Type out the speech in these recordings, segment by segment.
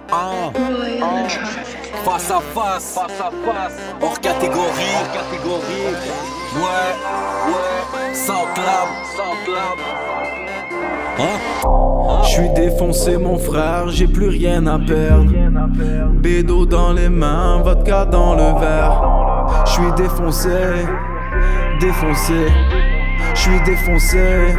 Face à face, hors catégorie, ouais, sans clap, J'suis défoncé mon frère, j'ai plus rien à perdre. Bédo dans les mains, vodka dans le verre. J'suis défoncé, j'suis défoncé.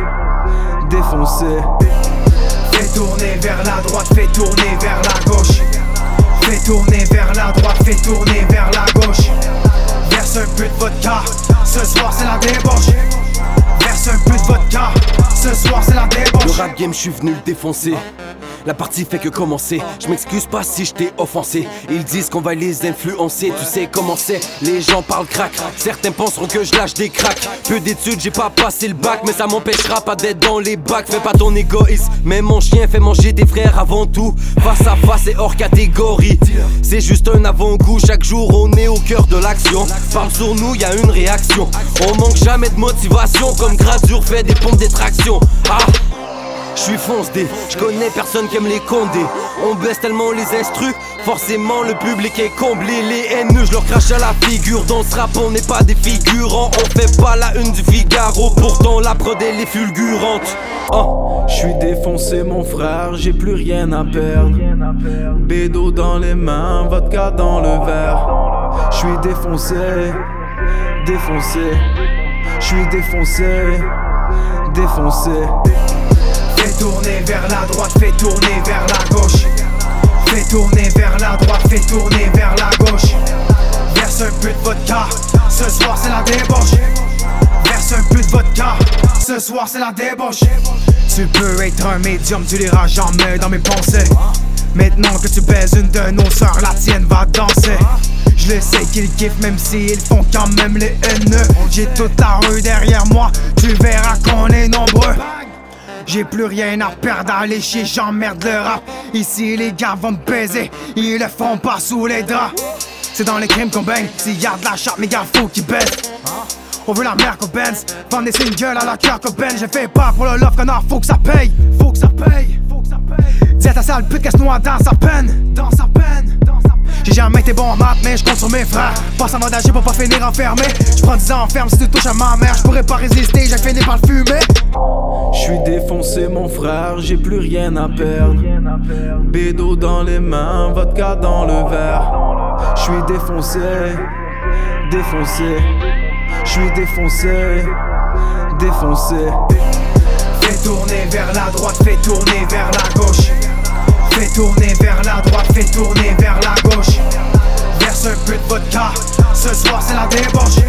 Fais tourner vers la droite, fais tourner vers la gauche. Fais tourner vers la droite, fais tourner vers la gauche. Verse un peu de vodka, ce soir c'est la débauche. Verse un peu de vodka, ce soir c'est la débauche. Le rap game, je suis venu le défoncer. La partie fait que commencer. Je m'excuse pas si je t'ai offensé. Ils disent qu'on va les influencer. Tu sais comment c'est, les gens parlent crack. Certains penseront que je lâche des cracks. Peu d'études, j'ai pas passé le bac, mais ça m'empêchera pas d'être dans les bacs. Fais pas ton égoïsme, mais mon chien fait manger tes frères avant tout. Face à face et hors catégorie. C'est juste un avant-goût, chaque jour on est au cœur de l'action. Parle sur nous, y a une réaction. On manque jamais de motivation, comme Gradure fait des pompes d'extraction. J'suis fonce-dé, j'connais personne qui aime les condés. On baisse tellement les instrus, forcément le public est comblé. Les haineux, j'leur crache à la figure. Dans ce rap on n'est pas des figurants. On fait pas la une du Figaro, pourtant la prod elle est fulgurante. J'suis défoncé mon frère, j'ai plus rien à perdre. Bédo dans les mains, vodka dans le verre. J'suis défoncé, j'suis défoncé. Fais tourner vers la droite, fais tourner vers la gauche. Fais tourner vers la droite, fais tourner vers la gauche. Verse un peu de vodka, ce soir c'est la débauche. Verse un peu de vodka, ce soir c'est la débauche. Tu peux être un médium, tu liras jamais dans mes pensées. Maintenant que tu baises une de nos sœurs, la tienne va danser. Je le sais qu'ils kiffent même s'ils font quand même les haineux. J'ai toute la rue derrière moi, tu verras qu'on est nombreux. J'ai plus rien à perdre, allez chier, j'emmerde le rap. Ici les gars vont me baiser, ils le font pas sous les draps. C'est dans les crimes qu'on baigne, s'il y a de la chatte, mes gars faut qu'ils baissent. On veut la mère qu'on Benz, vendre des singles à la cœur qu'on Ben. Je fais pas pour le love connard, faut que ça paye. Dis à ta sale pute qu'elle se noie dans sa peine. J'ai jamais été bon en maths, mais je compte sur mes frères. Passe en mode âgé pour pas finir enfermé. J'prends 10 ans en ferme si tu touches à ma mère. J'pourrais pas résister, j'ai fini par le fumer. J'suis défoncé mon frère, j'ai plus rien à perdre. Bédo dans les mains, vodka dans le verre. J'suis défoncé. J'suis défoncé. Fais tourner vers la droite, fais tourner vers la gauche. Fais tourner vers la droite, fais tourner vers la gauche. Verse un peu de vodka, ce soir c'est la débauche.